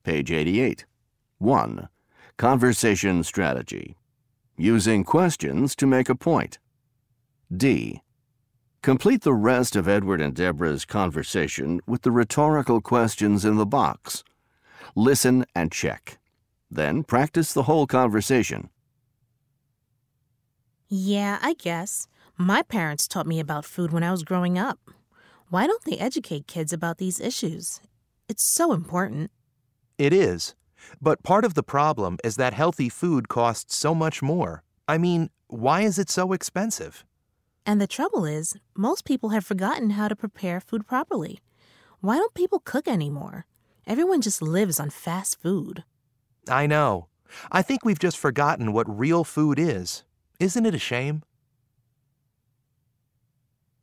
Page 88. 1. Conversation strategy. Using questions to make a point. D. Complete the rest of Edward and Deborah's conversation with the rhetorical questions in the box. Listen and check. Then practice the whole conversation. Yeah, I guess. My parents taught me about food when I was growing up. Why don't they educate kids about these issues? It's so important. It is. But part of the problem is that healthy food costs so much more. I mean, why is it so expensive? And the trouble is, most people have forgotten how to prepare food properly. Why don't people cook anymore? Everyone just lives on fast food. I know. I think we've just forgotten what real food is. Isn't it a shame?